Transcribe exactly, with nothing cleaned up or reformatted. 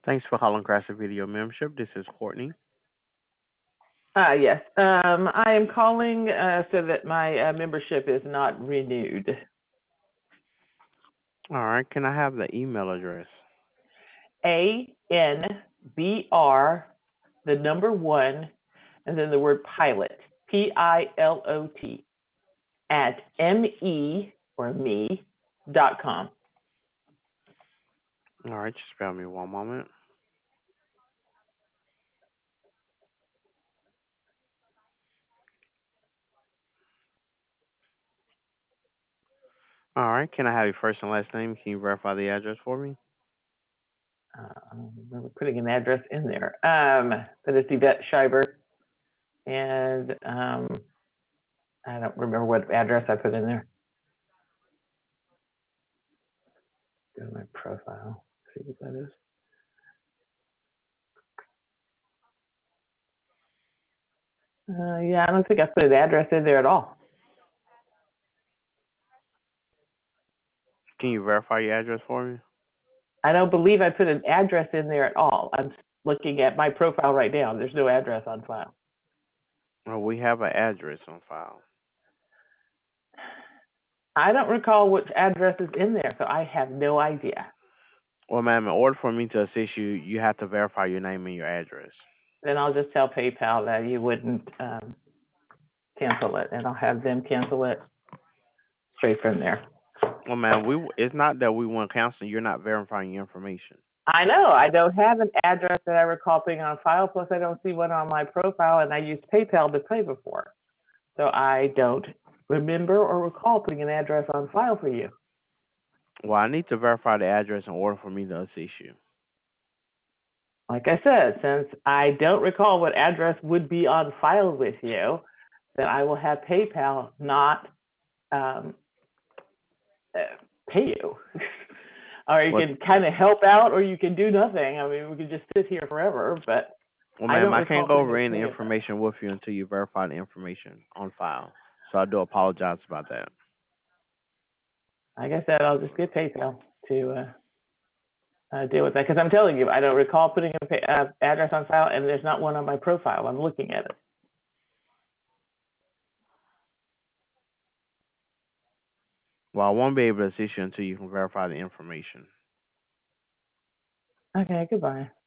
Thanks for calling Craftsy Video Membership. This is Courtney. Uh, yes. Um, I am calling uh, so that my uh, membership is not renewed. All right. Can I have the email address? A N B R, the number one, and then the word pilot, P I L O T, at M E or me dot com. All right. Just spare me one moment. All right. Can I have your first and last name? Can you verify the address for me? Uh, I'm putting an address in there. Um, but it's Yvette Schreiber, and um, I don't remember what address I put in there. Go to my profile, see what that is. Uh, yeah, I don't think I put an address in there at all. Can you verify your address for me? I don't believe I put an address in there at all. I'm looking at my profile right now. There's no address on file. Well, we have an address on file. I don't recall which address is in there, so I have no idea. Well, ma'am, in order for me to assist you, you have to verify your name and your address. Then I'll just tell PayPal that you wouldn't um, cancel it, and I'll have them cancel it straight from there. Well, ma'am, we it's not that we want counseling. You're not verifying your information. I know I don't have an address that I recall putting on file, plus I don't see one on my profile, and I used PayPal to pay before. So I don't remember or recall putting an address on file for you. Well, I need to verify the address in order for me to assist you. Like I said, since I don't recall what address would be on file with you, then I will have PayPal not um, uh, pay you. Or you Well, can kind of help out, or you can do nothing. I mean, we could just sit here forever, but well, I ma'am, don't I can't recall go putting over a any pay in there. information with you until you verify the information on file. So I do apologize about that. Like I said, I'll just get PayPal to uh, uh, deal with that, because I'm telling you, I don't recall putting a pay, uh, address on file, and there's not one on my profile. I'm looking at it. Well, I won't be able to assist you until you can verify the information. Okay, goodbye.